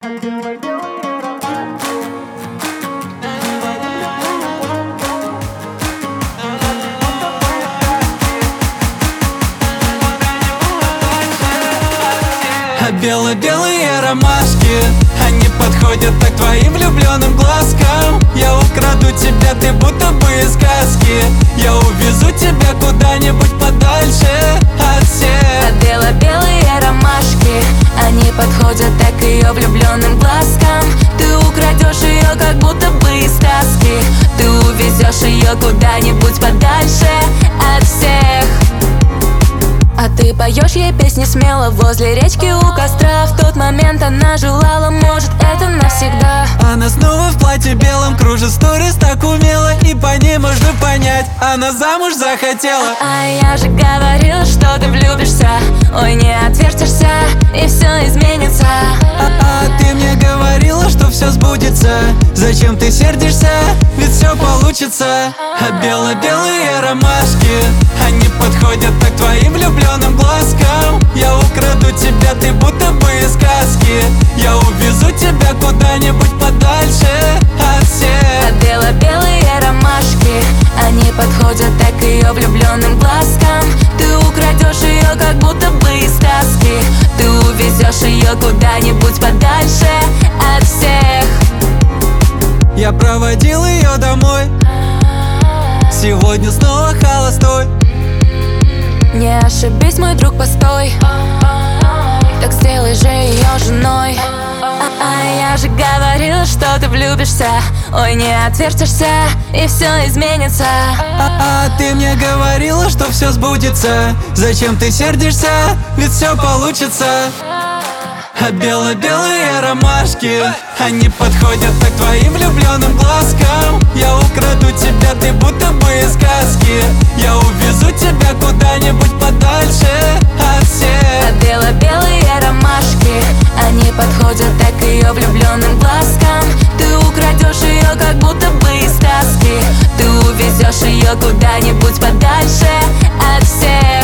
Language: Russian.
Белые ромашки, они подходят так твоим влюбленным глазкам. Я украду тебя, ты будто бы из сказки. Я увезу тебя куда-нибудь подальше от всех. Белые ромашки, они подходят так ее влюбленным глазкам. Ты украдешь ее, как будто бы из сказки. Ты увезешь ее куда-нибудь подальше от всех. А ты поешь ей песни смело возле речки у костра. В тот момент она желала, может, это навсегда. Она снова в платье белом кружит сторис так умело, и по ней можно понять, она замуж захотела. А я же говорила, что ты влюбишься. Ой, не отвертишься, и все изменится. Ты мне говорила, что все сбудется. Зачем ты сердишься? Ведь все получится. Белые ромашки, они подходят так твоим влюбленным глазкам. Я украду тебя, ты будто бы из сказки. Я увезу тебя куда-нибудь подальше от всех. Белые ромашки, они подходят так ее влюбленным глазкам. Ты украдешь ее, как будто бы из сказки. Ты увезешь ее куда-нибудь подальше от всех. Я проводил ее домой, сегодня снова холостой. Не ошибись, мой друг, постой. Так сделай же ее женой. Я же говорила, что ты влюбишься. Ой, не отвертишься, и все изменится. Ты мне говорила, что все сбудется. Зачем ты сердишься? Ведь все получится. Белые ромашки, они подходят так твоим влюбленным глазкам. Я украду тебя, ты будто бы из сказки. Я увезу тебя куда-нибудь подальше от всех. Белые ромашки, они подходят так ее влюбленным глазкам. Ты украдешь ее, как будто бы из сказки. Ты увезешь ее куда-нибудь подальше от всех.